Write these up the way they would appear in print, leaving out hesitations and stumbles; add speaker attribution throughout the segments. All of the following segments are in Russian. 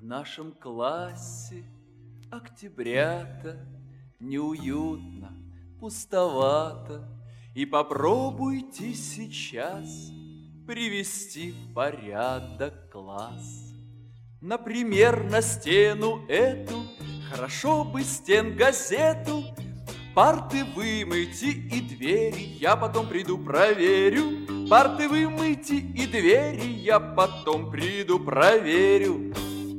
Speaker 1: В нашем классе октябрята, неуютно, пустовато. И попробуйте сейчас привести в порядок класс. Например, на стену эту хорошо бы стенгазету. Парты вымойте и двери, я потом приду проверю. Парты вымойте и двери, я потом приду проверю.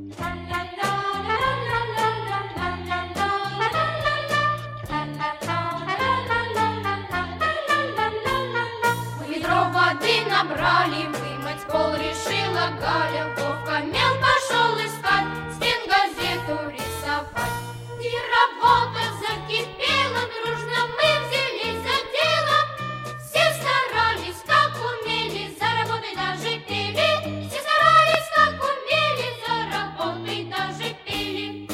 Speaker 2: Ведро воды набрали, вымыть пол решила Галя. Вовка мел пошел искать, стенгазету рисовать. И работа закипела, дружно мы взялись за дело. Все старались, как умели, за работой даже пели. Все старались, как умели, за работой даже пели.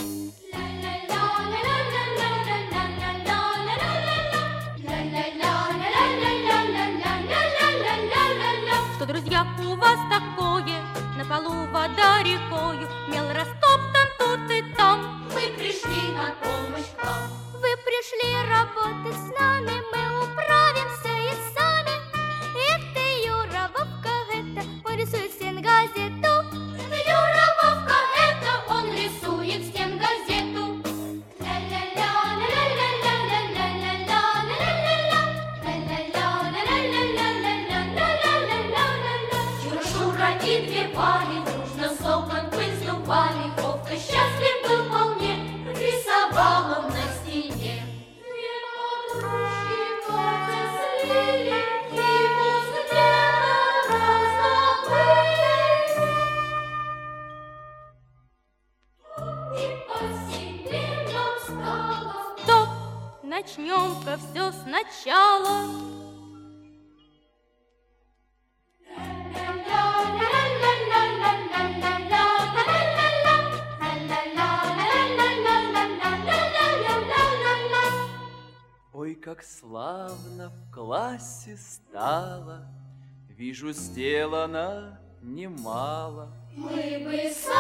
Speaker 3: Что, друзья, у вас такое? На полу вода рекою, мел растоптан тут и там.
Speaker 2: Мы пришли на помощь к вам.
Speaker 3: Вы пришли работать с нами, мы управимся и сами. Это Юра, Вовка, это он рисует стенгазету.
Speaker 2: Это Юра, Вовка, это он рисует стенгазету. Юра, Шура и две Вали дружно с окон пыль сдували. Вовка счастлив был вполне, рисовал он на стене. Две подружки Катя с Лили, его где-то раздобыли. И по себе нам стало.
Speaker 3: Стоп, начнем-ка все сначала.
Speaker 1: Ой, как славно в классе стало, вижу, сделано немало.
Speaker 2: Мы бы сами